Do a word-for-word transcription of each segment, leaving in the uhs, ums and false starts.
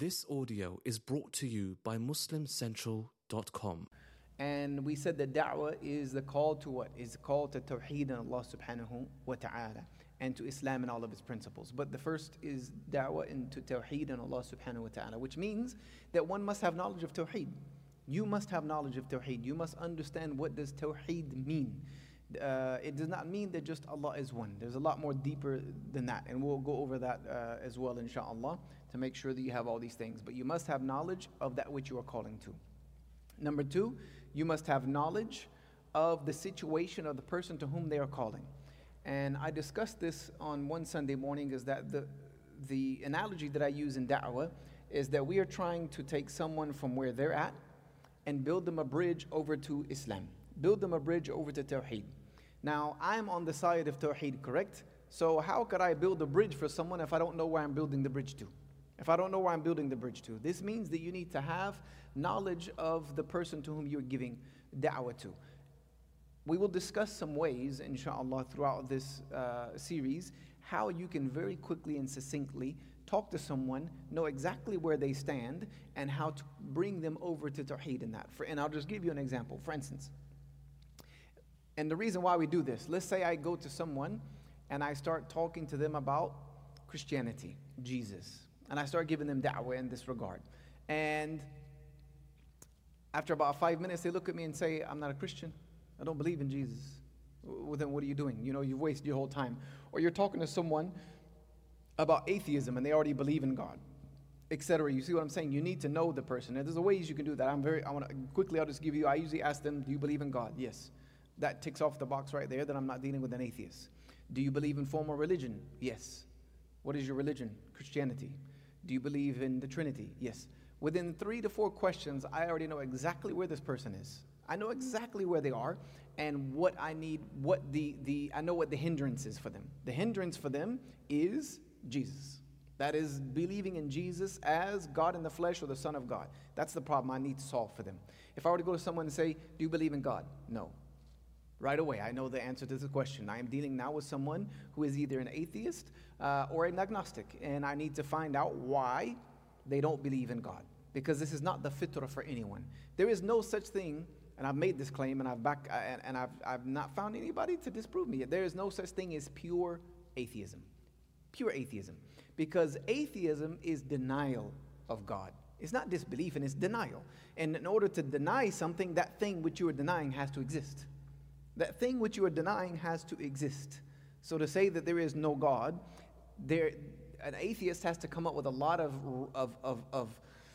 This audio is brought to you by Muslim Central dot com. And we said that da'wah is the call to what? Is the call to tawheed and Allah subhanahu wa ta'ala and to Islam and all of its principles. But the first is da'wah into tawheed and Allah subhanahu wa ta'ala, which means that one must have knowledge of tawheed. You must have knowledge of tawheed. You must understand what does tawheed mean. Uh, it does not mean that just Allah is one. There's a lot more deeper than that, and we'll go over that uh, as well, inshallah, to make sure that you have all these things. But you must have knowledge of that which you are calling to. Number two, you must have knowledge of the situation of the person to whom they are calling. And I discussed this on one Sunday morning, is that the, the analogy that I use in da'wah is that we are trying to take someone from where they're at and build them a bridge over to Islam. Build them a bridge over to Tawheed. Now, I'm on the side of Tawheed, correct? So how could I build a bridge for someone if I don't know where I'm building the bridge to? If I don't know where I'm building the bridge to? This means that you need to have knowledge of the person to whom you're giving da'wah to. We will discuss some ways, inshallah, throughout this uh, series, how you can very quickly and succinctly talk to someone, know exactly where they stand, and how to bring them over to Tawheed in that. For, and I'll just give you an example. For instance, and the reason why we do this, let's say I go to someone and I start talking to them about Christianity, Jesus, and I start giving them da'wah in this regard. And after about five minutes, they look at me and say, I'm not a Christian. I don't believe in Jesus. Well, then what are you doing? You know, you've wasted your whole time. Or you're talking to someone about atheism and they already believe in God, et cetera. You see what I'm saying? You need to know the person. And there's ways you can do that. I'm very, I want to quickly, I'll just give you, I usually ask them, do you believe in God? Yes. That ticks off the box right there that I'm not dealing with an atheist. Do you believe in formal religion? Yes. What is your religion? Christianity. Do you believe in the Trinity? Yes. Within three to four questions, I already know exactly where this person is. I know exactly where they are and what I need, what the, the I know what the hindrance is for them. The hindrance for them is Jesus. That is believing in Jesus as God in the flesh or the Son of God. That's the problem I need to solve for them. If I were to go to someone and say, do you believe in God? No. Right away, I know the answer to this question. I am dealing now with someone who is either an atheist uh, or an agnostic, and I need to find out why they don't believe in God, because this is not the fitrah for anyone. There is no such thing, and I've made this claim, and I've back, uh, and, and I've I've not found anybody to disprove me. There is no such thing as pure atheism, pure atheism, because atheism is denial of God. It's not disbelief, and it's denial. And in order to deny something, that thing which you are denying has to exist. That thing which you are denying has to exist. So to say that there is no God, there, an atheist has to come up with a lot of, of, of, of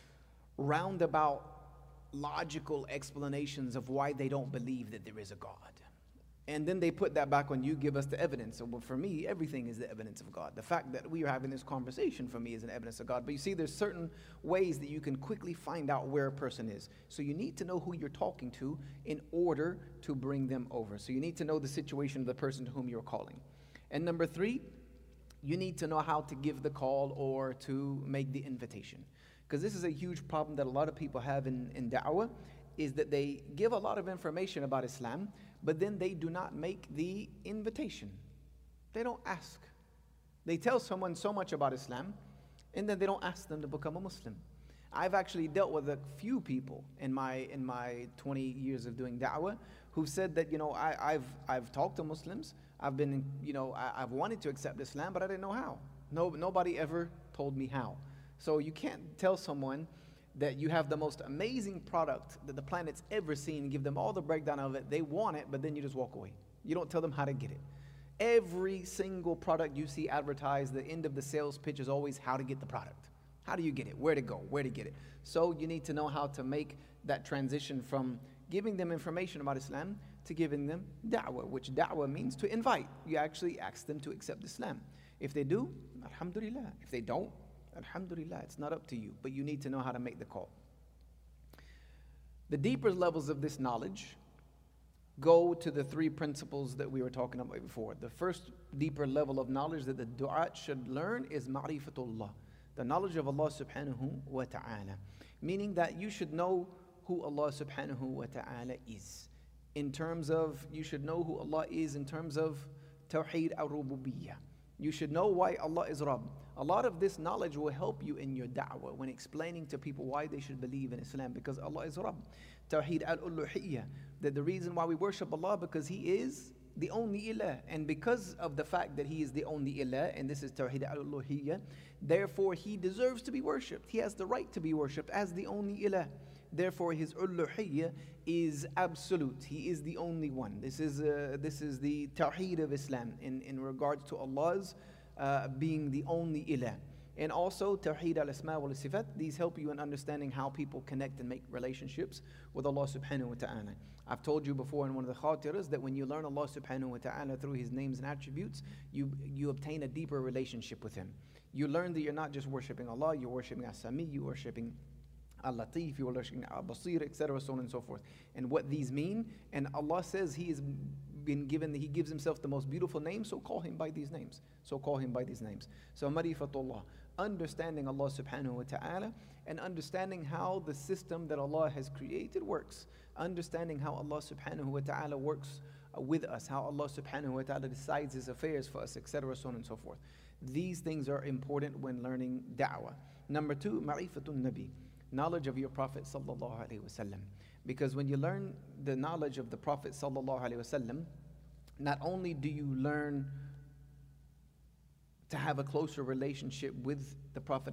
roundabout logical explanations of why they don't believe that there is a God. And then they put that back on you, give us the evidence. So well, for me, everything is the evidence of God. The fact that we are having this conversation for me is an evidence of God. But you see, there's certain ways that you can quickly find out where a person is. So you need to know who you're talking to in order to bring them over. So you need to know the situation of the person to whom you're calling. And number three, you need to know how to give the call or to make the invitation. Because this is a huge problem that a lot of people have in, in da'wah, is that they give a lot of information about Islam, but then they do not make the invitation. They don't ask. They tell someone so much about Islam, and then they don't ask them to become a Muslim. I've actually dealt with a few people in my in my twenty years of doing da'wah who said that, you know, I, I've I've talked to Muslims. I've been, you know, I, I've wanted to accept Islam, but I didn't know how. No, nobody ever told me how. So you can't tell someone that you have the most amazing product that the planet's ever seen, give them all the breakdown of it, they want it, but then you just walk away. You don't tell them how to get it. Every single product you see advertised, the end of the sales pitch is always how to get the product. How do you get it? Where to go? Where to get it? So you need to know how to make that transition from giving them information about Islam to giving them da'wah, which da'wah means to invite. You actually ask them to accept Islam. If they do, alhamdulillah. If they don't, alhamdulillah, it's not up to you, but you need to know how to make the call. The deeper levels of this knowledge go to the three principles that we were talking about before. The first deeper level of knowledge that the du'at should learn is ma'rifatullah, the knowledge of Allah subhanahu wa ta'ala, meaning that you should know who Allah subhanahu wa ta'ala is. In terms of, you should know who Allah is in terms of tawheed al-rububiyyah. You should know why Allah is Rabb. A lot of this knowledge will help you in your da'wah when explaining to people why they should believe in Islam, because Allah is Rabb. Tawheed al-uluhiyyah, that the reason why we worship Allah because He is the only ilah, and because of the fact that He is the only ilah, and this is Tawheed al-uluhiyyah, therefore He deserves to be worshipped. He has the right to be worshipped as the only ilah. Therefore His uluhiyyah is absolute. He is the only one. This is uh, this is the Tawheed of Islam in, in regards to Allah's uh, being the only ilah. And also Tawheed al-Asma wal Sifat. These help you in understanding how people connect and make relationships with Allah subhanahu wa ta'ala. I've told you before in one of the khatiras that when you learn Allah subhanahu wa ta'ala through His names and attributes, you, you obtain a deeper relationship with Him. You learn that you're not just worshipping Allah, you're worshipping As-Sami, you're worshipping Al-Latif, you're worshipping Al-Basir, et cetera, so on and so forth. And what these mean, and Allah says He has been given, He gives Himself the most beautiful name, so call Him by these names. So call Him by these names. So Marifatullah, understanding Allah subhanahu wa ta'ala and understanding how the system that Allah has created works. Understanding how Allah subhanahu wa ta'ala works uh, with us, how Allah subhanahu wa ta'ala decides His affairs for us, et cetera, so on and so forth. These things are important when learning da'wah. Number two, ma'rifatun nabi, knowledge of your Prophet sallallahu alaihi wasallam. Because when you learn the knowledge of the Prophet sallallahu alaihi wasallam, not only do you learn to have a closer relationship with the Prophet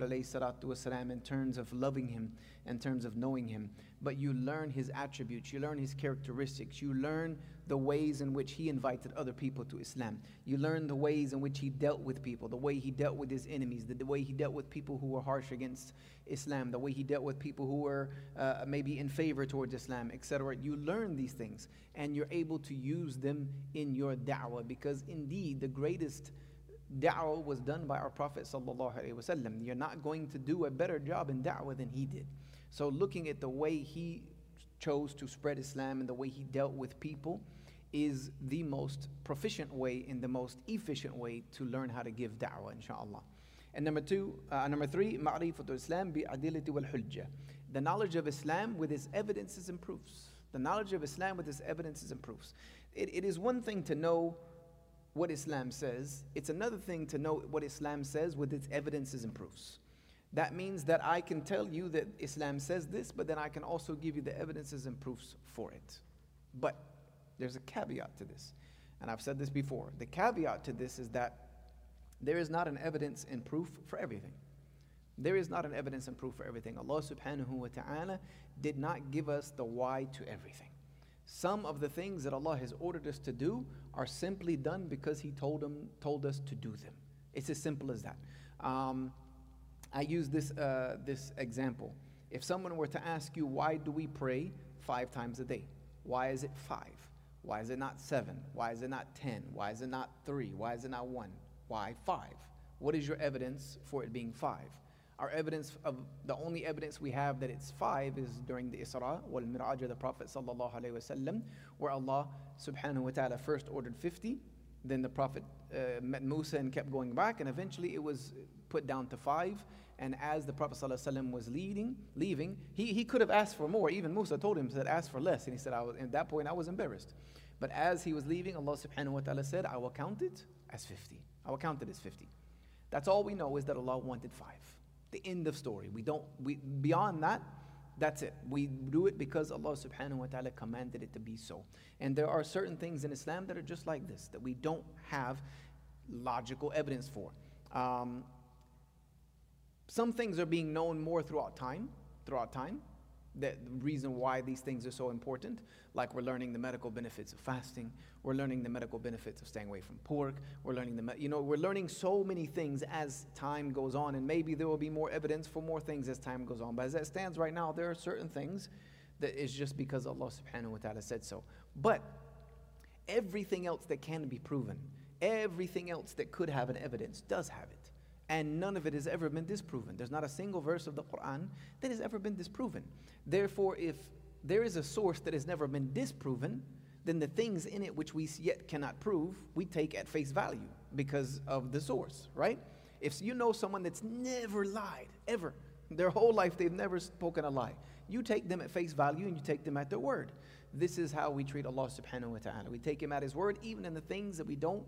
ﷺ in terms of loving him, in terms of knowing him, but you learn his attributes, you learn his characteristics, you learn the ways in which he invited other people to Islam. You learn the ways in which he dealt with people, the way he dealt with his enemies, the, the way he dealt with people who were harsh against Islam, the way he dealt with people who were uh, maybe in favor towards Islam, et cetera. You learn these things and you're able to use them in your da'wah, because indeed the greatest da'wah was done by our Prophet sallallahu alaihi wasallam. You're not going to do a better job in da'wah than he did. So looking at the way he chose to spread Islam and the way he dealt with people is the most proficient way and the most efficient way to learn how to give da'wah, inshallah. And number two, uh, number three, ma'rifatul Islam bi adilati wal hujjah. The knowledge of Islam with its evidences and proofs. The knowledge of Islam with its evidences and proofs. It, it is one thing to know what Islam says. It's another thing to know what Islam says with its evidences and proofs. That means that I can tell you that Islam says this, but then I can also give you the evidences and proofs for it. But there's a caveat to this. And I've said this before. The caveat to this is that there is not an evidence and proof for everything. There is not an evidence and proof for everything. Allah subhanahu wa ta'ala did not give us the why to everything. Some of the things that Allah has ordered us to do are simply done because He told them, told us to do them. It's as simple as that. Um, I use this, uh, this example. If someone were to ask you, why do we pray five times a day? Why is it five? Why is it not seven? Why is it not ten? Why is it not three? Why is it not one? Why five? What is your evidence for it being five? Our evidence of the only evidence we have that it's five is during the Isra wal Miraj of the Prophet sallallahu alaihi wasallam, where Allah subhanahu wa ta'ala first ordered fifty, then the Prophet uh, met Musa and kept going back, and eventually it was put down to five. And as the Prophet sallallahu alaihi wasallam was leading, leaving, he, he could have asked for more. Even Musa told him, said, ask for less. And he said, I was, at that point I was embarrassed. But as he was leaving, Allah subhanahu wa ta'ala said, I will count it as fifty. I will count it as fifty. That's all we know, is that Allah wanted five. The end of story. We don't, we, beyond that, that's it. We do it because Allah subhanahu wa ta'ala commanded it to be so. And there are certain things in Islam that are just like this, that we don't have logical evidence for. Um, some things are being known more throughout time, throughout time. The reason why these things are so important, like we're learning the medical benefits of fasting, we're learning the medical benefits of staying away from pork, we're learning the, you know, we're learning so many things as time goes on, and maybe there will be more evidence for more things as time goes on. But as it stands right now, there are certain things that is just because Allah subhanahu wa ta'ala said so. But everything else that can be proven, everything else that could have an evidence does have it. And none of it has ever been disproven. There's not a single verse of the Quran that has ever been disproven. Therefore, if there is a source that has never been disproven, then the things in it which we yet cannot prove, we take at face value because of the source, right? If you know someone that's never lied, ever, their whole life they've never spoken a lie, you take them at face value and you take them at their word. This is how we treat Allah subhanahu wa ta'ala. We take Him at His word, even in the things that we don't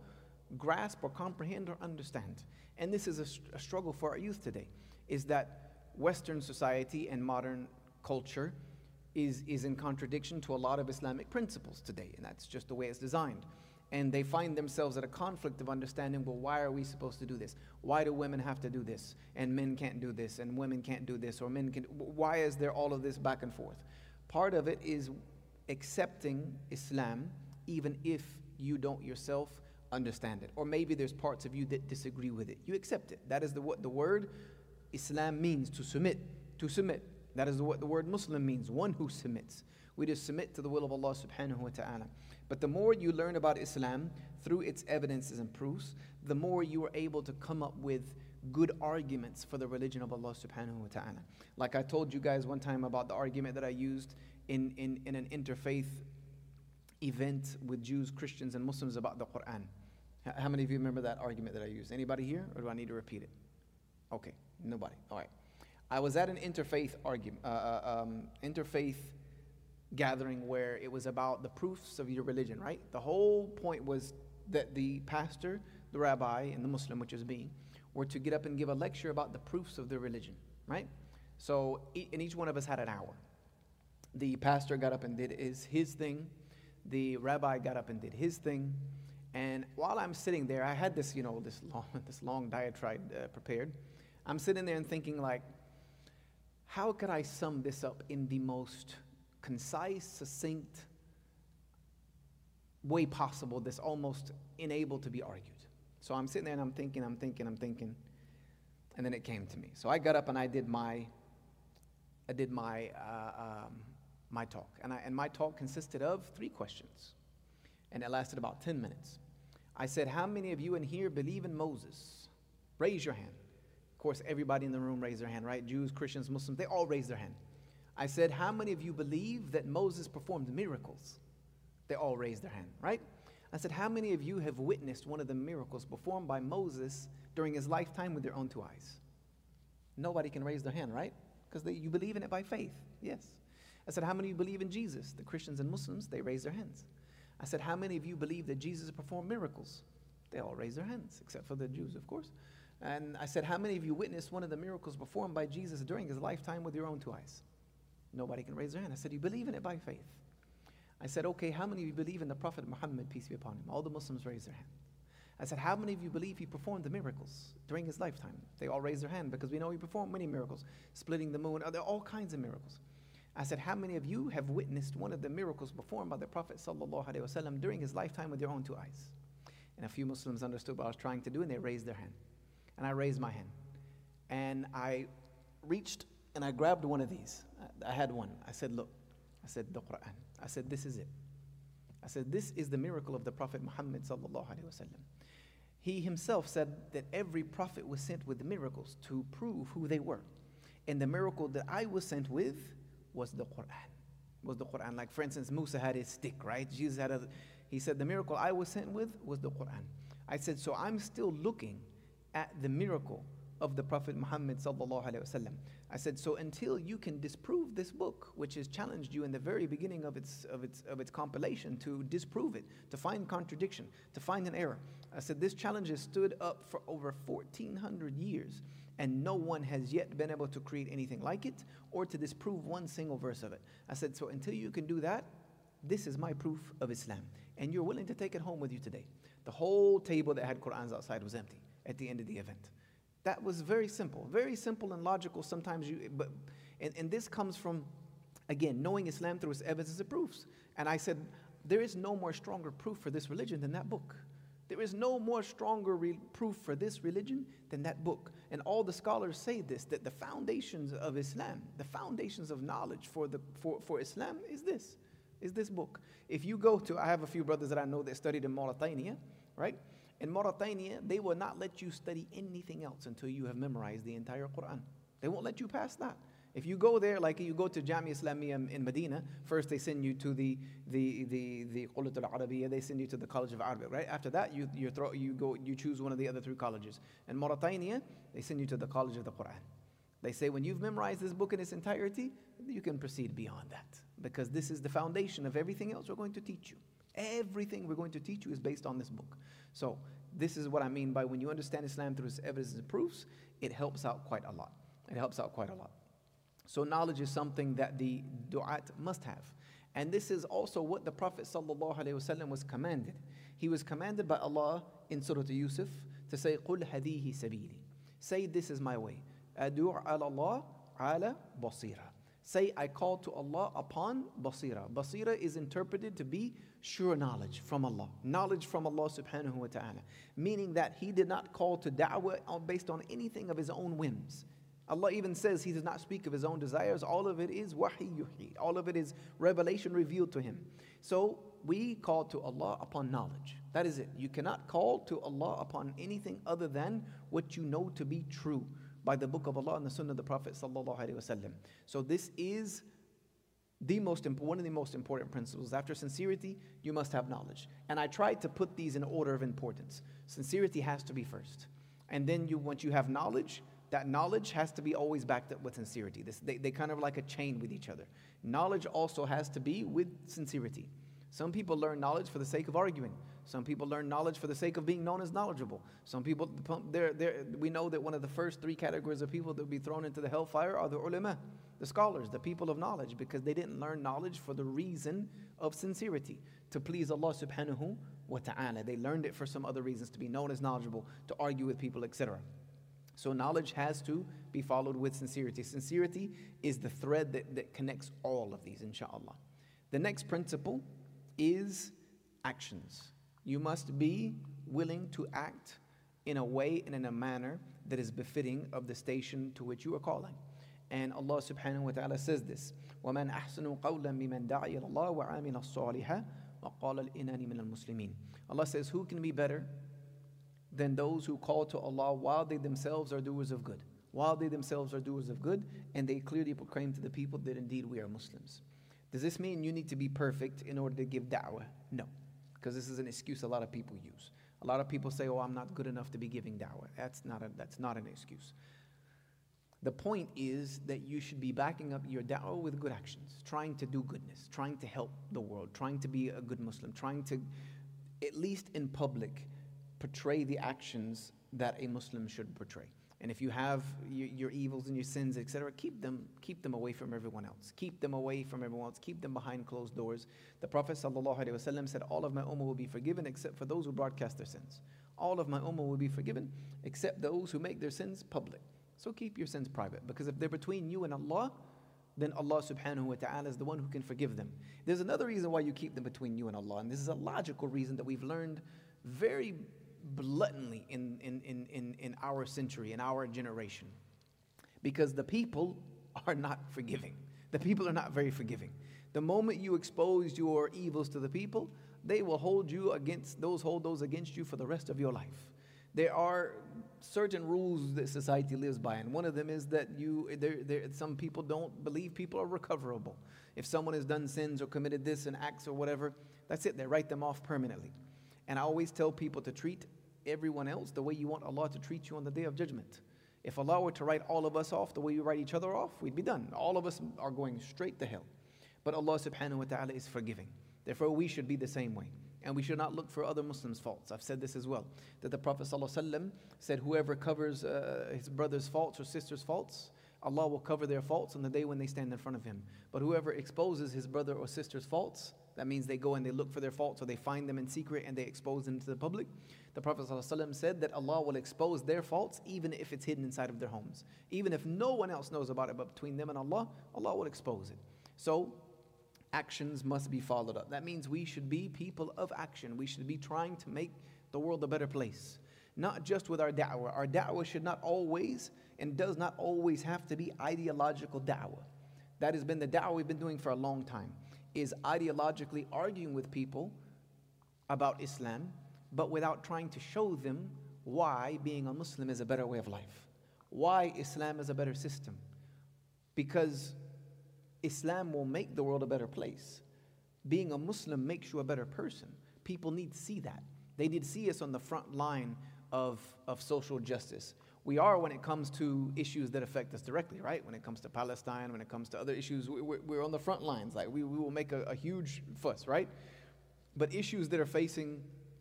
grasp or comprehend or understand. And this is a, a struggle for our youth today, is that Western society and modern culture is, is in contradiction to a lot of Islamic principles today, and that's just the way it's designed. And they find themselves at a conflict of understanding, well, why are we supposed to do this? Why do women have to do this? And men can't do this, and women can't do this, or men can, why is there all of this back and forth? Part of it is accepting Islam, even if you don't yourself understand it. Or maybe there's parts of you that disagree with it. You accept it. That is the, what the word Islam means, to submit, to submit. That is what the word Muslim means, one who submits. We just submit to the will of Allah subhanahu wa ta'ala. But the more you learn about Islam through its evidences and proofs, the more you are able to come up with good arguments for the religion of Allah subhanahu wa ta'ala. Like I told you guys one time about the argument that I used in, in, in an interfaith event with Jews, Christians, and Muslims about the Quran. How many of you remember that argument that I used? Anybody here, or do I need to repeat it? Okay, nobody. All right. I was at an interfaith argument, uh, uh, um, interfaith gathering where it was about the proofs of your religion, right? The whole point was that the pastor, the rabbi, and the Muslim, which is me, were to get up and give a lecture about the proofs of their religion, right? So, and each one of us had an hour. The pastor got up and did his, his thing. The rabbi got up and did his thing. And while I'm sitting there, I had this, you know, this long, this long diatribe uh, prepared. I'm sitting there and thinking, like, how could I sum this up in the most concise, succinct way possible that's almost unable to be argued? So I'm sitting there and I'm thinking, I'm thinking, I'm thinking, and then it came to me. So I got up and I did my, I did my, uh, um, my talk, and I, and my talk consisted of three questions, and it lasted about ten minutes. I said, how many of you in here believe in Moses? Raise your hand. Of course, everybody in the room raised their hand, right? Jews, Christians, Muslims, they all raised their hand. I said, how many of you believe that Moses performed miracles? They all raised their hand, right? I said, how many of you have witnessed one of the miracles performed by Moses during his lifetime with their own two eyes? Nobody can raise their hand, right? Because you believe in it by faith, yes. I said, how many of you believe in Jesus? The Christians and Muslims, they raised their hands. I said, how many of you believe that Jesus performed miracles? They all raised their hands, except for the Jews, of course. And I said, how many of you witnessed one of the miracles performed by Jesus during his lifetime with your own two eyes? Nobody can raise their hand. I said, you believe in it by faith. I said, okay, how many of you believe in the Prophet Muhammad, peace be upon him? All the Muslims raised their hand. I said, how many of you believe he performed the miracles during his lifetime? They all raised their hand, because we know he performed many miracles, splitting the moon, there are all kinds of miracles. I said, how many of you have witnessed one of the miracles performed by the Prophet sallallahu alaihi wasallam during his lifetime with your own two eyes? And a few Muslims understood what I was trying to do, and they raised their hand. And I raised my hand. And I reached and I grabbed one of these. I had one. I said, look. I said, the Quran. I said, this is it. I said, this is the miracle of the Prophet Muhammad sallallahu alaihi wasallam. He himself said that every prophet was sent with miracles to prove who they were. And the miracle that I was sent with was the Quran. Was the Quran. Like, for instance, Musa had his stick, right? Jesus had a, he said, the miracle I was sent with was the Quran. I said, so I'm still looking at the miracle of the Prophet Muhammad sallallahu alaihi wasallam. I said, so until you can disprove this book, which has challenged you in the very beginning of its of its of its compilation to disprove it, to find contradiction, to find an error. I said, this challenge has stood up for over fourteen hundred years, and no one has yet been able to create anything like it or to disprove one single verse of it. I said, so until you can do that, this is my proof of Islam, and you're willing to take it home with you today. The whole table that had Qur'ans outside was empty at the end of the event. That was very simple, very simple and logical. Sometimes you, but, and, and this comes from, again, knowing Islam through its evidences and proofs. And I said, there is no more stronger proof for this religion than that book. There is no more stronger re- proof for this religion than that book. And all the scholars say this, that the foundations of Islam, the foundations of knowledge for the for, for Islam is this, is this book. If you go to, I have a few brothers that I know that studied in Mauritania, right? In Mauritania, they will not let you study anything else until you have memorized the entire Quran. They won't let you pass that. If you go there, like you go to Jamia Islamiyya in Medina, first they send you to the the the the Qulat al-Arabiya, they send you to the College of Arabic, right? After that, you you throw you go you choose one of the other three colleges. In Mauritania, they send you to the College of the Quran. They say when you've memorized this book in its entirety, you can proceed beyond that, because this is the foundation of everything else we're going to teach you. Everything we're going to teach you is based on this book. So This is what I mean by when you understand Islam through its evidence and proofs, it helps out quite a lot. It helps out quite a lot. So knowledge is something that the du'at must have. And this is also what the Prophet ﷺ was commanded. He was commanded by Allah in Surah Yusuf to say, قُلْ هَذِيهِ سَبِيلِ. Say, this is my way. أَدُعْ عَلَى اللَّهِ عَلَى بَصِيرًا. Say, I call to Allah upon basira. Basira is interpreted to be sure knowledge from Allah. Knowledge from Allah subhanahu wa ta'ala. Meaning that he did not call to da'wah based on anything of his own whims. Allah even says he does not speak of his own desires. All of it is wahi yuhi. All of it is revelation revealed to him. So we call to Allah upon knowledge. That is it. You cannot call to Allah upon anything other than what you know to be true by the book of Allah and the sunnah of the Prophet sallallahu alaihi wasallam. So this is the most important, one of the most important principles. After sincerity, you must have knowledge. And I tried to put these in order of importance. Sincerity has to be first. And then you, once you have knowledge, that knowledge has to be always backed up with sincerity. This, they, they kind of like a chain with each other. Knowledge also has to be with sincerity. Some people learn knowledge for the sake of arguing. Some people learn knowledge for the sake of being known as knowledgeable. Some people, they're, they're, we know that one of the first three categories of people that will be thrown into the hellfire are the ulama, the scholars, the people of knowledge, because they didn't learn knowledge for the reason of sincerity, to please Allah subhanahu wa ta'ala. They learned it for some other reasons, to be known as knowledgeable, to argue with people, et cetera. So knowledge has to be followed with sincerity. Sincerity is the thread that, that connects all of these, inshaAllah. The next principle is actions. You must be willing to act in a way and in a manner that is befitting of the station to which you are calling. And Allah subhanahu wa ta'ala says this, وَمَنْ أَحْسَنُ قَوْلًا مِمَنْ دَعِيَ اللَّهِ وَعَامِلَ الصَّالِحَ وَقَالَ الْإِنَانِ مِنَ الْمُسْلِمِينَ. Allah says, who can be better than those who call to Allah while they themselves are doers of good? While they themselves are doers of good, and they clearly proclaim to the people that indeed we are Muslims. Does this mean you need to be perfect in order to give da'wah? No, because this is an excuse a lot of people use. A lot of people say, oh, I'm not good enough to be giving da'wah. That's not, a, that's not an excuse. The point is that you should be backing up your da'wah with good actions, trying to do goodness, trying to help the world, trying to be a good Muslim, trying to, at least in public, portray the actions that a Muslim should portray. And if you have your, your evils and your sins, et cetera, keep them, keep them away from everyone else. Keep them away from everyone else. Keep them behind closed doors. The Prophet ﷺ said, all of my ummah will be forgiven except for those who broadcast their sins. All of my ummah will be forgiven except those who make their sins public. So keep your sins private, because if they're between you and Allah, then Allah subhanahu wa ta'ala is the one who can forgive them. There's another reason why you keep them between you and Allah, and this is a logical reason that we've learned very bluntly in, in, in, in, in our century, in our generation. Because the people are not forgiving. The people are not very forgiving. The moment you expose your evils to the people, they will hold you against, those hold those against you for the rest of your life. There are certain rules that society lives by, and one of them is that you, there, there, some people don't believe people are recoverable. If someone has done sins or committed this and acts or whatever, that's it, they write them off permanently. And I always tell people to treat everyone else the way you want Allah to treat you on the Day of Judgment. If Allah were to write all of us off the way we write each other off, we'd be done. All of us are going straight to hell. But Allah subhanahu wa ta'ala is forgiving. Therefore, we should be the same way. And we should not look for other Muslims' faults. I've said this as well, that the Prophet ﷺ said, whoever covers uh, his brother's faults or sister's faults, Allah will cover their faults on the day when they stand in front of him. But whoever exposes his brother or sister's faults, that means they go and they look for their faults, or they find them in secret and they expose them to the public. The Prophet ﷺ said that Allah will expose their faults even if it's hidden inside of their homes. Even if no one else knows about it, but between them and Allah, Allah will expose it. So, actions must be followed up. That means we should be people of action. We should be trying to make the world a better place. Not just with our da'wah. Our da'wah should not always and does not always have to be ideological da'wah. That has been the da'wah we've been doing for a long time, is ideologically arguing with people about Islam, but without trying to show them why being a Muslim is a better way of life, why Islam is a better system. Because Islam will make the world a better place. Being a Muslim makes you a better person. People need to see that. They need to see us on the front line of, of social justice. We are when it comes to issues that affect us directly, right? When it comes to Palestine, when it comes to other issues, we're, we're on the front lines. Like we, we will make a, a huge fuss, right? But issues that are facing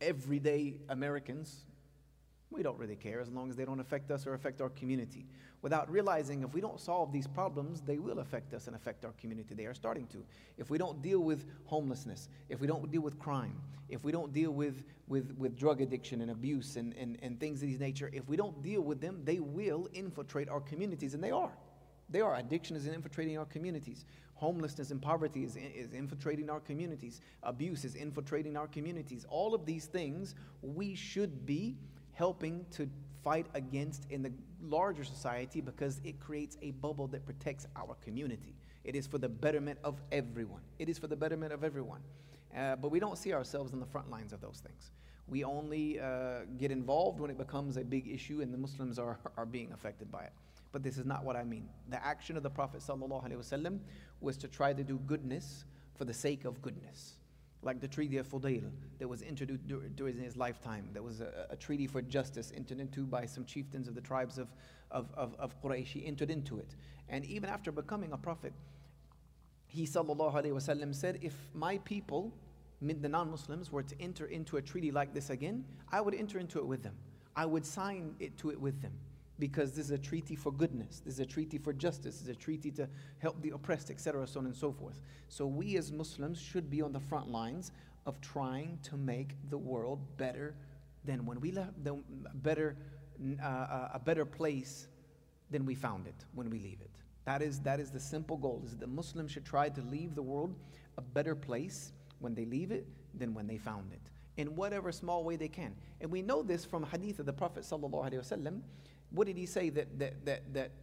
everyday Americans, we don't really care as long as they don't affect us or affect our community. Without realizing if we don't solve these problems, they will affect us and affect our community. They are starting to. If we don't deal with homelessness, if we don't deal with crime, if we don't deal with, with, with drug addiction and abuse and, and, and things of this nature, if we don't deal with them, they will infiltrate our communities, and they are. They are. Addiction is infiltrating our communities. Homelessness and poverty is, is infiltrating our communities. Abuse is infiltrating our communities. All of these things we should be helping to fight against in the larger society, because it creates a bubble that protects our community. It is for the betterment of everyone. It is for the betterment of everyone. Uh, but we don't see ourselves on the front lines of those things. We only uh, get involved when it becomes a big issue and the Muslims are, are being affected by it. But this is not what I mean. The action of the Prophet ﷺ was to try to do goodness for the sake of goodness. Like the treaty of Fudail that was introduced during his lifetime. There was a, a treaty for justice entered into by some chieftains of the tribes of, of, of, of Quraysh. He entered into it. And even after becoming a prophet, he ﷺ said, if my people, the non-Muslims, were to enter into a treaty like this again, I would enter into it with them. I would sign it to it with them. Because this is a treaty for goodness, this is a treaty for justice, this is a treaty to help the oppressed, et cetera, so on and so forth. So we as Muslims should be on the front lines of trying to make the world better than when we left, the better, uh, a better place than we found it when we leave it. That is that is the simple goal: is that the Muslims should try to leave the world a better place when they leave it than when they found it, in whatever small way they can. And we know this from hadith of the Prophet sallallahu alaihi wasallam. What did he say? That, that, that, that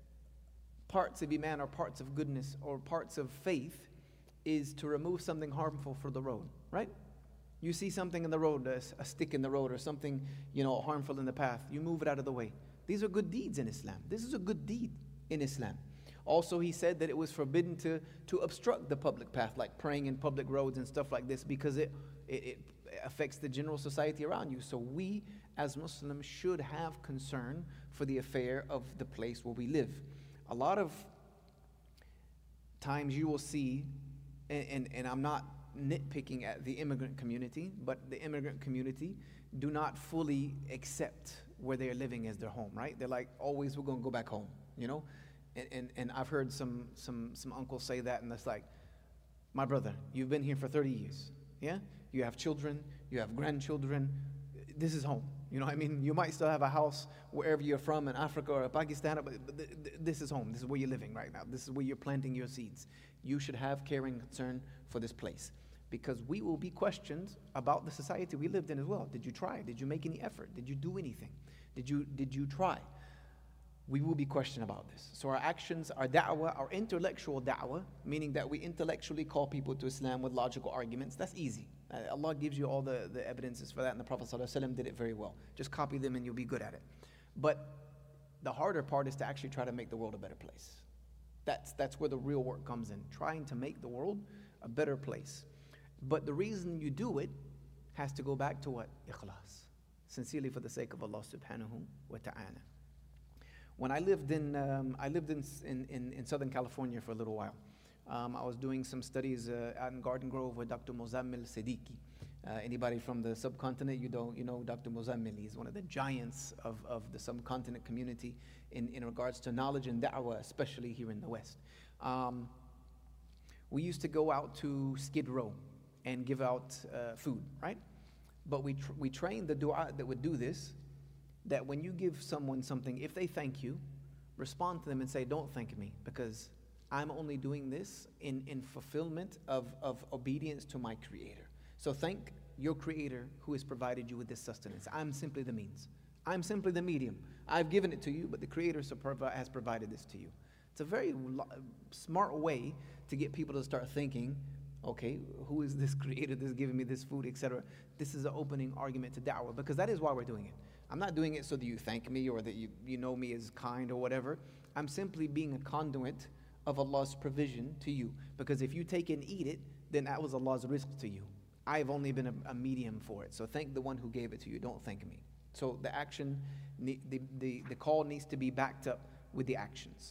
parts of Iman or parts of goodness or parts of faith is to remove something harmful from the road, right? You see something in the road, a, a stick in the road or something, you know, harmful in the path. You move it out of the way. These are good deeds in Islam. This is a good deed in Islam. Also, he said that it was forbidden to, to obstruct the public path, like praying in public roads and stuff like this, because it, it, it affects the general society around you. So we, as Muslims, should have concern for the affair of the place where we live. A lot of times you will see, and, and, and I'm not nitpicking at the immigrant community, but the immigrant community do not fully accept where they're living as their home, right? They're like, always, we're going to go back home, you know? And, and, and I've heard some, some, some uncles say that, and it's like, my brother, you've been here for thirty years, yeah? You have children, you have grandchildren, this is home. You know what I mean? You might still have a house wherever you're from in Africa or Pakistan, but th- th- this is home. This is where you're living right now. This is where you're planting your seeds. You should have care and concern for this place, because we will be questioned about the society we lived in as well. Did you try? Did you make any effort? Did you do anything? Did you, did you try? We will be questioned about this. So our actions, our da'wah, our intellectual da'wah, meaning that we intellectually call people to Islam with logical arguments, that's easy. Uh, Allah gives you all the, the evidences for that, and the Prophet ﷺ did it very well. Just copy them and you'll be good at it. But the harder part is to actually try to make the world a better place. That's, that's where the real work comes in, trying to make the world a better place. But the reason you do it has to go back to what? Ikhlas. Sincerely for the sake of Allah subhanahu wa ta'ala. When I lived in, um, I lived in, in, in Southern California for a little while. Um, I was doing some studies uh, out in Garden Grove with Doctor Muzammil Siddiqui. Uh, anybody from the subcontinent, you don't, you know Doctor Muzammil. He's one of the giants of, of the subcontinent community in, in regards to knowledge and da'wah, especially here in the West. Um, we used to go out to Skid Row and give out uh, food, right? But we, tr- we trained the dua that would do this, that when you give someone something, if they thank you, respond to them and say, don't thank me, because I'm only doing this in, in fulfillment of, of obedience to my Creator. So thank your Creator who has provided you with this sustenance. I'm simply the means. I'm simply the medium. I've given it to you, but the Creator has provided this to you. It's a very smart way to get people to start thinking, okay, who is this Creator that's giving me this food, et cetera. This is an opening argument to da'wah, because that is why we're doing it. I'm not doing it so that you thank me or that you, you know me as kind or whatever. I'm simply being a conduit of Allah's provision to you. Because if you take it and eat it, then that was Allah's rizq to you. I've only been a, a medium for it. So thank the one who gave it to you. Don't thank me. So the action, the, the, the call needs to be backed up with the actions.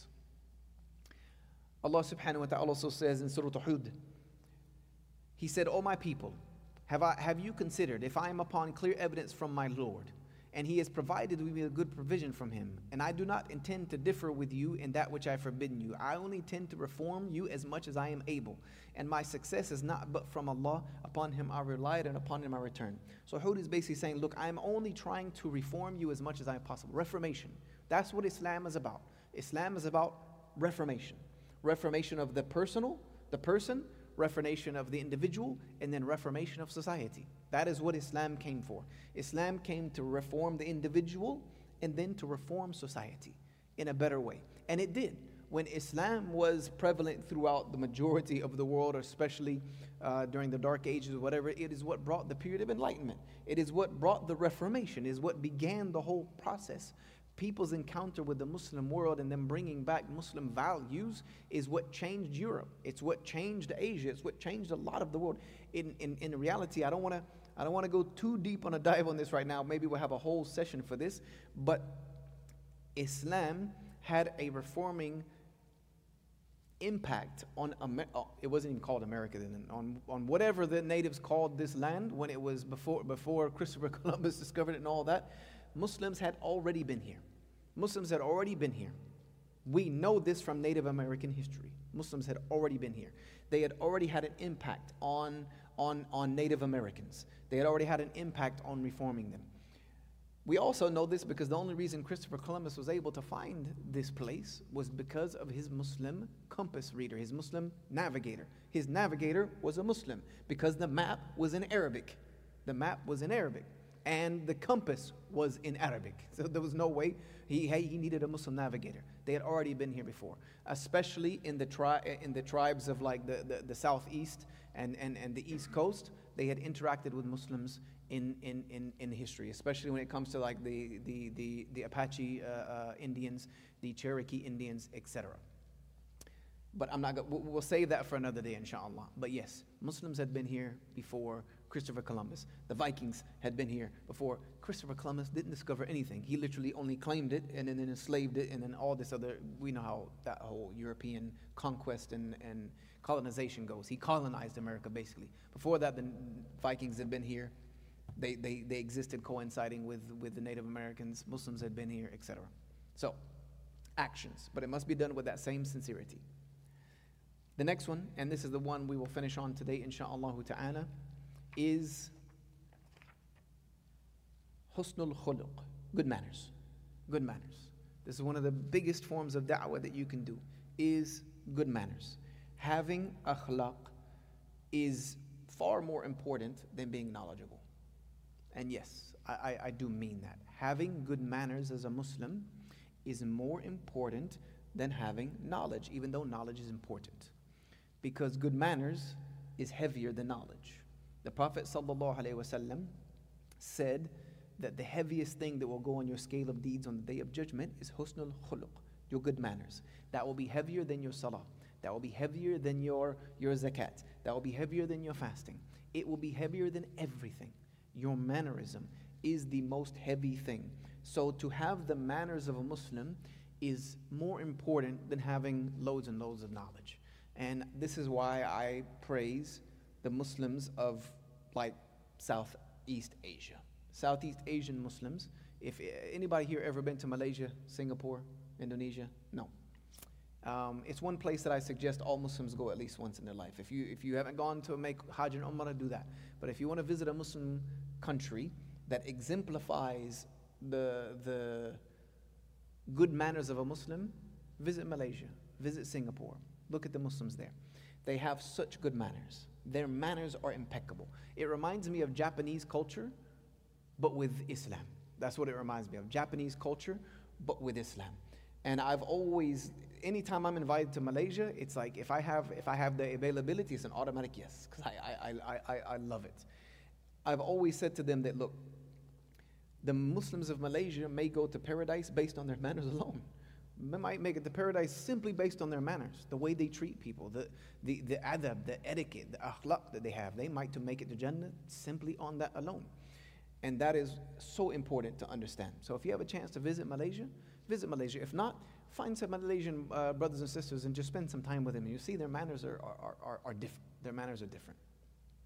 Allah subhanahu wa ta'ala also says in Surah Hud, He said, O my people, Have, I, have you considered, if I am upon clear evidence from my Lord, and he has provided me a good provision from him, and I do not intend to differ with you in that which I have forbidden you. I only intend to reform you as much as I am able, and my success is not but from Allah. Upon him I relied, and upon him I return. So Hud is basically saying, look, I am only trying to reform you as much as I am possible. Reformation. That's what Islam is about. Islam is about reformation. Reformation of the personal, the person, reformation of the individual, and then reformation of society. That is what Islam came for. Islam came to reform the individual and then to reform society in a better way. And it did. When Islam was prevalent throughout the majority of the world, especially uh, during the Dark Ages or whatever, it is what brought the period of enlightenment. It is what brought the Reformation, it is what began the whole process. People's encounter with the Muslim world and them bringing back Muslim values is what changed Europe. It's what changed Asia. It's what changed a lot of the world. In in, in reality, I don't want to I don't want to go too deep on a dive on this right now. Maybe we'll have a whole session for this. But Islam had a reforming impact on Amer- oh, it wasn't even called America then, on on whatever the natives called this land when it was before before Christopher Columbus discovered it and all that. Muslims had already been here. Muslims had already been here. We know this from Native American history. Muslims had already been here. They had already had an impact on, on, on Native Americans. They had already had an impact on reforming them. We also know this because the only reason Christopher Columbus was able to find this place was because of his Muslim compass reader, his Muslim navigator. His navigator was a Muslim because the map was in Arabic. The map was in Arabic. And the compass was in Arabic. So there was no way, he, he needed a Muslim navigator. They had already been here before, especially in the, tri- in the tribes of like the, the, the southeast and, and, and the east coast. They had interacted with Muslims in, in, in, in history, especially when it comes to like the, the, the, the Apache uh, uh, Indians, the Cherokee Indians, et cetera. But I'm not gonna, we'll save that for another day, inshallah. But yes, Muslims had been here before Christopher Columbus. The Vikings had been here before. Christopher Columbus didn't discover anything. He literally only claimed it and then enslaved it, and then all this other, we know how that whole European conquest and, and colonization goes. He colonized America, basically. Before that, the Vikings had been here. They, they, they existed coinciding with, with the Native Americans. Muslims had been here, et cetera. So, actions. But it must be done with that same sincerity. The next one, and this is the one we will finish on today, insha'Allah ta'ala, is husnul khuluq, good manners. Good manners. This is one of the biggest forms of da'wah that you can do, is good manners. Having akhlaq is far more important than being knowledgeable. And yes, I, I, I do mean that. Having good manners as a Muslim is more important than having knowledge, even though knowledge is important. Because good manners is heavier than knowledge. The Prophet ﷺ said that the heaviest thing that will go on your scale of deeds on the Day of Judgment is husnul khuluq, your good manners. That will be heavier than your salah. That will be heavier than your, your zakat. That will be heavier than your fasting. It will be heavier than everything. Your mannerism is the most heavy thing. So to have the manners of a Muslim is more important than having loads and loads of knowledge. And this is why I praise the Muslims of like Southeast Asia. Southeast Asian Muslims. If anybody here ever been to Malaysia, Singapore, Indonesia? No. Um, it's one place that I suggest all Muslims go at least once in their life. If you if you haven't gone to make Hajj and Umrah, do that. But if you want to visit a Muslim country that exemplifies the the good manners of a Muslim, visit Malaysia, visit Singapore. Look at the Muslims there. They have such good manners. Their manners are impeccable. It reminds me of Japanese culture, but with Islam. That's what it reminds me of. Japanese culture, but with Islam. And I've always, anytime I'm invited to Malaysia, it's like if I have if I have the availability, it's an automatic yes, because I, I, I, I, I love it. I've always said to them that, look, the Muslims of Malaysia may go to paradise based on their manners alone. They might make it to paradise simply based on their manners, the way they treat people, the, the, the adab, the etiquette, the akhlaq that they have. They might to make it to Jannah simply on that alone. And that is so important to understand. So if you have a chance to visit Malaysia, visit Malaysia. If not, find some Malaysian uh, brothers and sisters and just spend some time with them. And you see their manners are, are, are, are different. Their manners are different.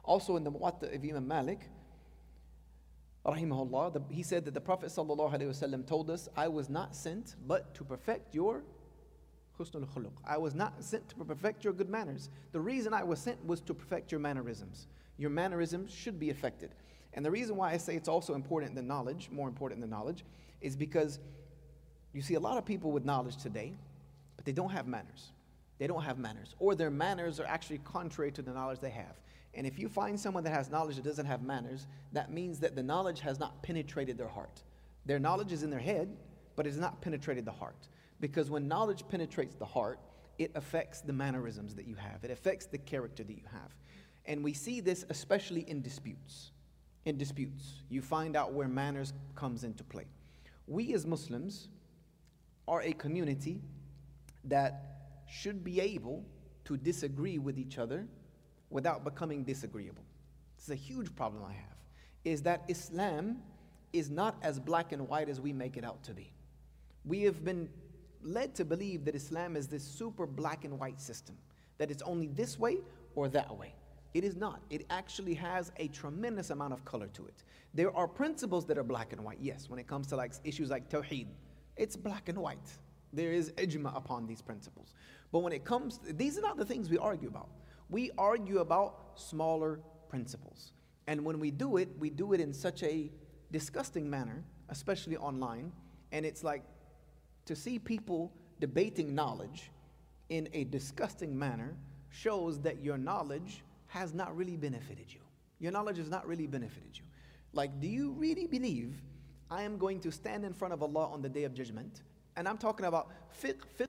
Also in the Muwatta of Imam Malik, rahimahullah, the, he said that the Prophet sallallahu alaihi wasallam told us, I was not sent but to perfect your husnul khuluq. I was not sent to perfect your good manners. The reason I was sent was to perfect your mannerisms. Your mannerisms should be affected. And the reason why I say it's also important than knowledge, more important than knowledge, is because you see a lot of people with knowledge today, but they don't have manners. They don't have manners. Or their manners are actually contrary to the knowledge they have. And if you find someone that has knowledge that doesn't have manners, that means that the knowledge has not penetrated their heart. Their knowledge is in their head, but it has not penetrated the heart. Because when knowledge penetrates the heart, it affects the mannerisms that you have. It affects the character that you have. And we see this especially in disputes. In disputes, you find out where manners comes into play. We as Muslims are a community that should be able to disagree with each other without becoming disagreeable. This is a huge problem I have, is that Islam is not as black and white as we make it out to be. We have been led to believe that Islam is this super black and white system, that it's only this way or that way. It is not. It actually has a tremendous amount of color to it. There are principles that are black and white. Yes, when it comes to like issues like Tawheed, it's black and white. There is ijma upon these principles. But when it comes, these are not the things we argue about. We argue about smaller principles. And when we do it, we do it in such a disgusting manner, especially online. And it's like to see people debating knowledge in a disgusting manner shows that your knowledge has not really benefited you. Your knowledge has not really benefited you. Like, do you really believe I am going to stand in front of Allah on the Day of Judgment? And I'm talking about fiqh, fiqh.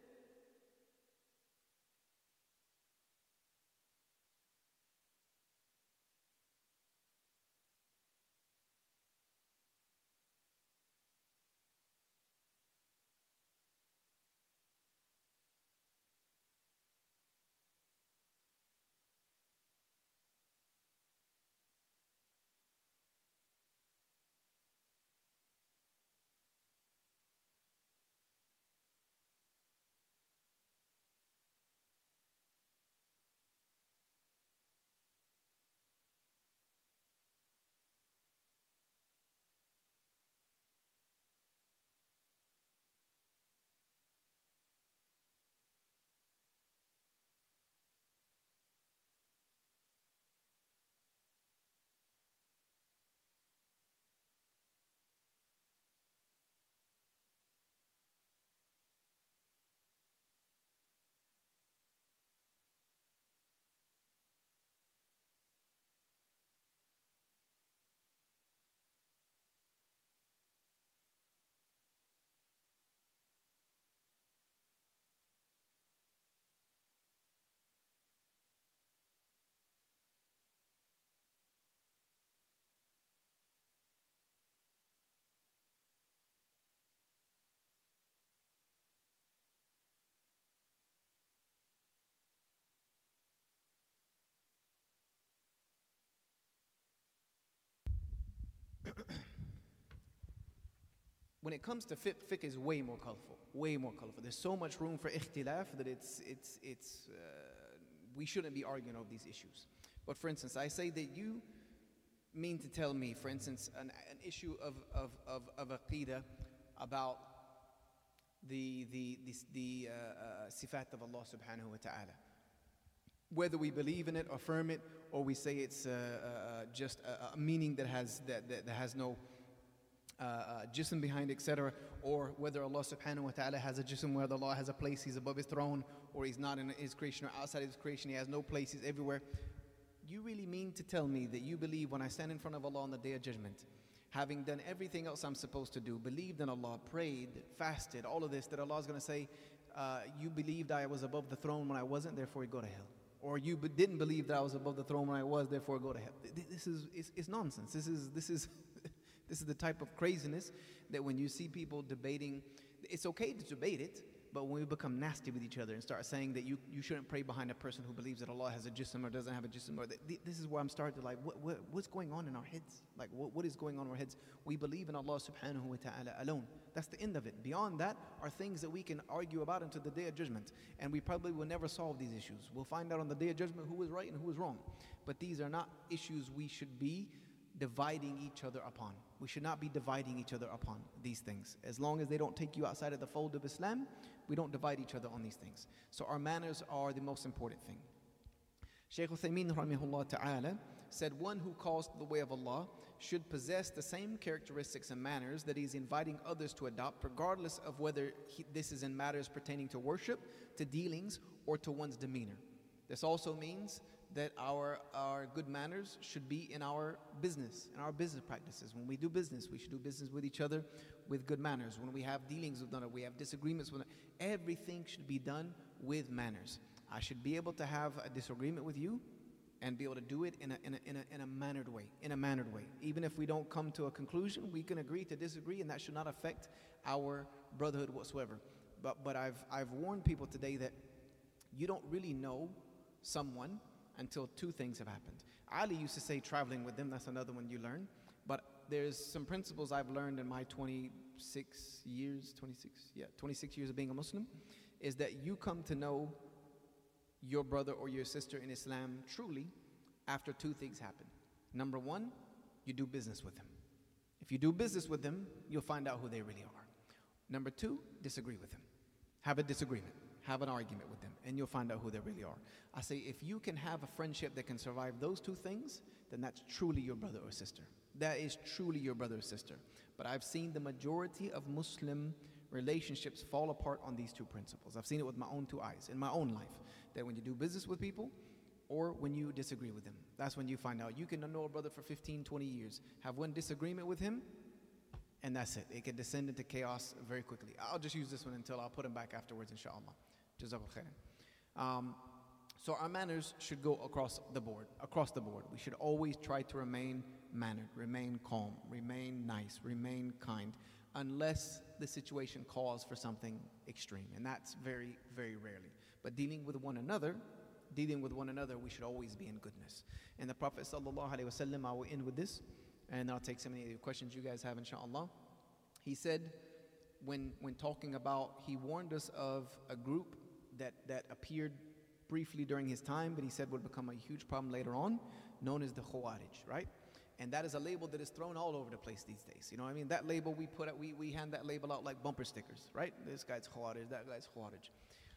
When it comes to fiqh, fiqh is way more colorful, way more colorful. There's so much room for ikhtilaf that it's, it's, it's, uh, we shouldn't be arguing over these issues. But for instance, I say that you mean to tell me, for instance, an, an issue of, of, of, of aqidah about the, the, the, the uh, uh, sifat of Allah subhanahu wa ta'ala. Whether we believe in it, affirm it, or we say it's uh, uh, just a, a meaning that has, that, that, that has no Uh, uh, jism behind, et cetera, or whether Allah subhanahu wa ta'ala has a jism, whether Allah has a place, He's above His throne, or He's not in His creation, or outside His creation, He has no place, He's everywhere. You really mean to tell me that you believe when I stand in front of Allah on the Day of Judgment, having done everything else I'm supposed to do, believed in Allah, prayed, fasted, all of this, that Allah is going to say, uh, you believed I was above the throne when I wasn't, therefore you go to hell. Or you b- didn't believe that I was above the throne when I was, therefore go to hell. This is it's, it's nonsense. This is this is This is the type of craziness that when you see people debating, it's okay to debate it, But when we become nasty with each other and start saying that you, you shouldn't pray behind a person who believes that Allah has a jism or doesn't have a jism, or that, this is where I'm starting to like, what, what, what's going on in our heads? Like, what, what is going on in our heads? We believe in Allah subhanahu wa ta'ala alone. That's the end of it. Beyond that are things that we can argue about until the day of judgment. And we probably will never solve these issues. We'll find out on the day of judgment who was right and who was wrong. But these are not issues we should be dividing each other upon. We should not be dividing each other upon these things. As long as they don't take you outside of the fold of Islam, we don't divide each other on these things. So our manners are the most important thing. Shaykh Uthaymeen rahimahullah ta'ala said, one who calls to the way of Allah should possess the same characteristics and manners that he's inviting others to adopt, regardless of whether he, this is in matters pertaining to worship, to dealings, or to one's demeanor. This also means that our, our good manners should be in our business, in our business practices. When we do business, we should do business with each other with good manners. When we have dealings with another, we have disagreements with another, everything should be done with manners. I should be able to have a disagreement with you and be able to do it in a, in a, in a, in a mannered way, in a mannered way. Even if we don't come to a conclusion, we can agree to disagree, and that should not affect our brotherhood whatsoever. But, but I've, I've warned people today that you don't really know someone until two things have happened. Ali used to say traveling with them, that's another one you learn. But there's some principles I've learned in my twenty-six years, twenty-six, yeah, twenty-six years of being a Muslim, is that you come to know your brother or your sister in Islam truly after two things happen. Number one, you do business with them. If you do business with them, you'll find out who they really are. Number two, disagree with them. Have a disagreement. Have an argument with them, and you'll find out who they really are. I say, if you can have a friendship that can survive those two things, then that's truly your brother or sister. That is truly your brother or sister. But I've seen the majority of Muslim relationships fall apart on these two principles. I've seen it with my own two eyes, in my own life, that when you do business with people, or when you disagree with them, that's when you find out. You can know a brother for fifteen, twenty years, have one disagreement with him, and that's it. It can descend into chaos very quickly. I'll just use this one until I'll put him back afterwards, inshallah. Jazakallah khairan. Um, so our manners should go across the board, across the board. We should always try to remain mannered, remain calm, remain nice, remain kind, unless the situation calls for something extreme, and that's very, very rarely. But dealing with one another, dealing with one another, we should always be in goodness. And the Prophet sallallahu alaihi wasallam, I will end with this, and I'll take some of the questions you guys have, inshallah. He said, when when talking about, he warned us of a group that, that appeared briefly during his time, but he said would become a huge problem later on, known as the Khawarij, right? And that is a label that is thrown all over the place these days. You know what I mean? That label we put out, we, we hand that label out like bumper stickers, right? This guy's Khawarij, that guy's Khawarij.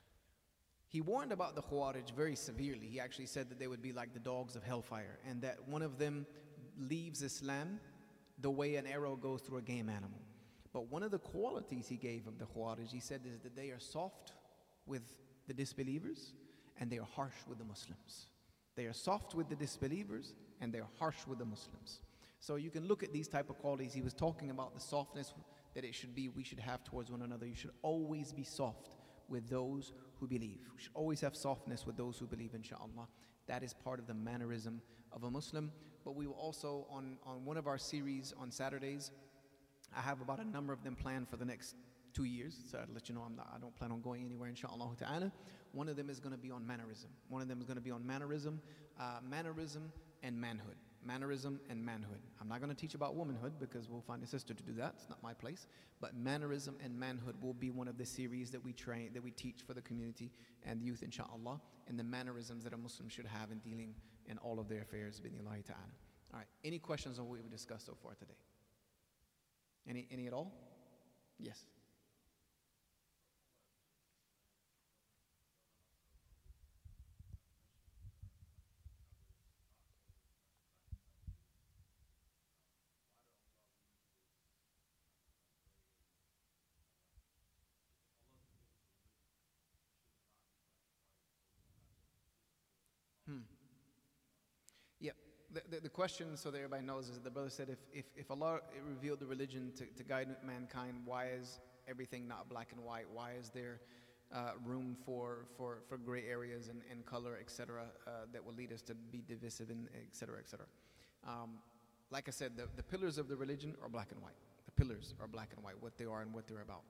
He warned about the Khawarij very severely. He actually said that they would be like the dogs of hellfire, and that one of them leaves Islam the way an arrow goes through a game animal. But one of the qualities he gave of the Khawarij, he said, is that they are soft with the disbelievers and they are harsh with the Muslims. They are soft with the disbelievers and they are harsh with the Muslims. So you can look at these type of qualities. He was talking about the softness that it should be, we should have towards one another. You should always be soft with those who believe. We should always have softness with those who believe, inshallah. That is part of the mannerism of a Muslim. But we will also, on, on one of our series on Saturdays, I have about a number of them planned for the next two years. So I'll let you know I'm not, I don't plan on going anywhere, inshallah ta'ala. One of them is going to be on mannerism. One of them is going to be on mannerism, uh, mannerism and manhood. Mannerism and manhood. I'm not going to teach about womanhood because we'll find a sister to do that. It's not my place. But mannerism and manhood will be one of the series that we train, that we teach for the community and the youth, inshallah, and the mannerisms that a Muslim should have in dealing in all of their affairs, bi'idhnillahi ta'ala. All right. Any questions on what we've discussed so far today? Any, any at all? Yes. Hmm. Yeah. The, the, the question, so that everybody knows, is that the brother said, if, if, if Allah revealed the religion to, to guide mankind, why is everything not black and white? Why is there uh, room for, for, for gray areas and, and color, et cetera, uh, that will lead us to be divisive, and et cetera, et cetera? Um, like I said, the, the pillars of the religion are black and white. The pillars are black and white, what they are and what they're about.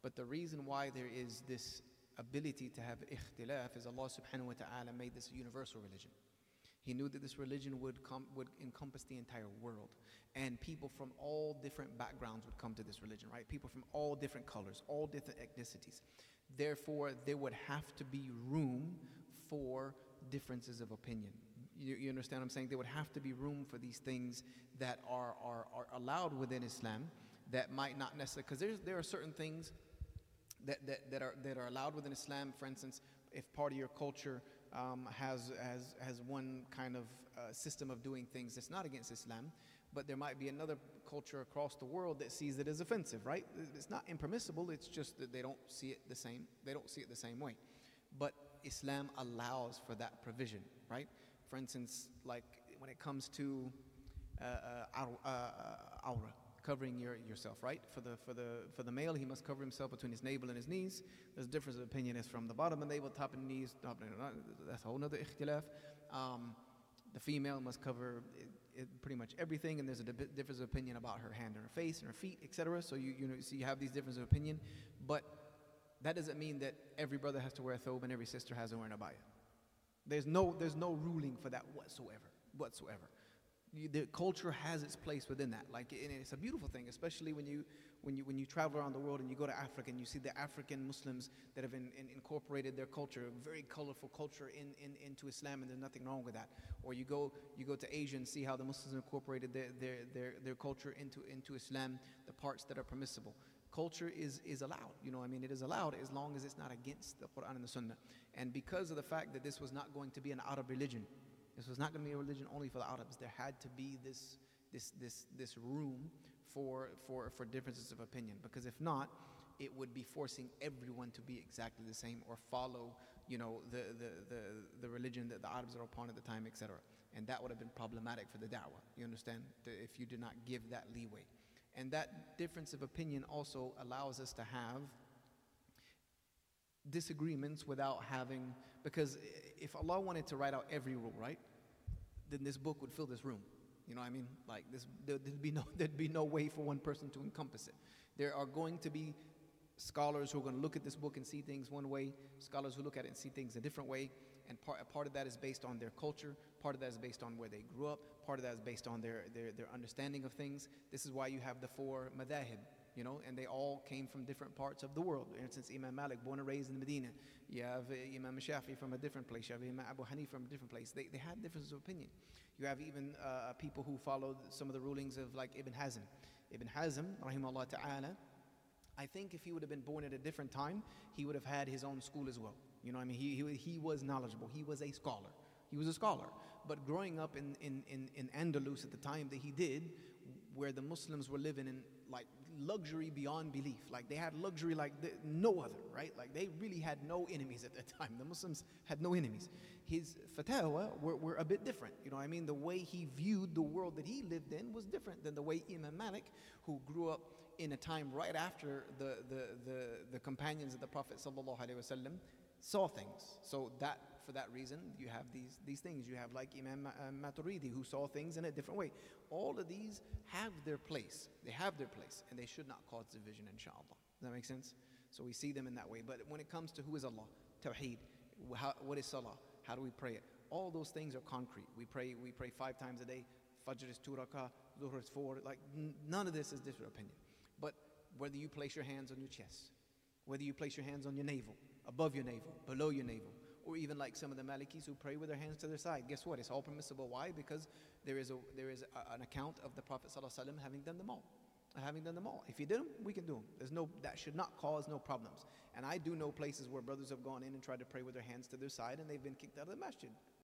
But the reason why there is this ability to have ikhtilaf is Allah subhanahu wa ta'ala made this a universal religion. He knew that this religion would com- would encompass the entire world, and people from all different backgrounds would come to this religion, right? People from all different colors, all different ethnicities. Therefore, there would have to be room for differences of opinion. You, you understand what I'm saying? There would have to be room for these things that are are, are allowed within Islam that might not necessarily, because there's there are certain things that, that, that are that are allowed within Islam. For instance, if part of your culture um, has has has one kind of uh, system of doing things that's not against Islam, but there might be another culture across the world that sees it as offensive, right? It's not impermissible, it's just that they don't see it the same, they don't see it the same way. But Islam allows for that provision, right? For instance, like when it comes to uh, uh, uh, uh, awra, covering your, yourself, right? For the for the for the male, he must cover himself between his navel and his knees. There's a difference of opinion as from the bottom of the navel, top of the knees, top of the, that's a whole other ikhtilaf. Um, the female must cover it, it, pretty much everything, and there's a di- difference of opinion about her hand and her face and her feet, et cetera. So you you know so you have these differences of opinion, but that doesn't mean that every brother has to wear a thobe and every sister has to wear an abaya. There's no there's no ruling for that whatsoever, whatsoever. You, the culture has its place within that. Like, and it's a beautiful thing, especially when you when you when you travel around the world and you go to Africa and you see the African Muslims that have in, in, incorporated their culture, very colorful culture, in, in into Islam, and there's nothing wrong with that. Or you go you go to Asia and see how the Muslims incorporated their their their, their culture into into Islam, the parts that are permissible. Culture is is allowed. You know, I mean, it is allowed as long as it's not against the Quran and the Sunnah. And because of the fact that this was not going to be an Arab religion, this was not going to be a religion only for the Arabs. There had to be this this this this room for for for differences of opinion. Because if not, it would be forcing everyone to be exactly the same or follow, you know, the the the, the religion that the Arabs are upon at the time, et cetera. And that would have been problematic for the da'wah. You understand? If you did not give that leeway. And that difference of opinion also allows us to have disagreements without having, because if Allah wanted to write out every rule, right, then this book would fill this room. You know what I mean? Like this, there'd be no, there'd be no way for one person to encompass it. There are going to be scholars who are going to look at this book and see things one way, scholars who look at it and see things a different way, and part, part of that is based on their culture, part of that is based on where they grew up, part of that is based on their, their, their understanding of things. This is why you have the four madahib, you know, and they all came from different parts of the world. For instance, Imam Malik, born and raised in Medina. You have uh, Imam Shafi from a different place. You have Imam Abu Hanif from a different place. They, they had differences of opinion. You have even uh, people who followed some of the rulings of like Ibn Hazm. Ibn Hazm, rahimahullah ta'ala, I think if he would have been born at a different time, he would have had his own school as well. You know what I mean? He, he, he was knowledgeable. He was a scholar. He was a scholar. But growing up in, in, in, in Andalus at the time that he did, where the Muslims were living in like luxury beyond belief. Like they had luxury like the, no other, right? Like they really had no enemies at that time. The Muslims had no enemies. His fatwa were, were a bit different. You know what I mean? The way he viewed the world that he lived in was different than the way Imam Malik, who grew up in a time right after the, the, the, the companions of the Prophet sallallahu alaihi wasallam, saw things. So that, for that reason, you have these these things. You have like Imam Maturidi, who saw things in a different way. All of these have their place. They have their place, and they should not cause division, inshallah. Does that make sense? So we see them in that way. But when it comes to who is Allah, Tawheed, how, what is Salah, how do we pray it? All those things are concrete. We pray we pray five times a day. Fajr is two rakah, Zuhr is four. Like n- none of this is different opinion. But whether you place your hands on your chest, whether you place your hands on your navel, above your navel, below your navel, or even like some of the Malikis who pray with their hands to their side. Guess what? It's all permissible. Why? Because there is a there is a, an account of the Prophet ﷺ having done them all. Having done them all. If he did them, we can do them. There's no that should not cause no problems. And I do know places where brothers have gone in and tried to pray with their hands to their side and they've been kicked out of the masjid.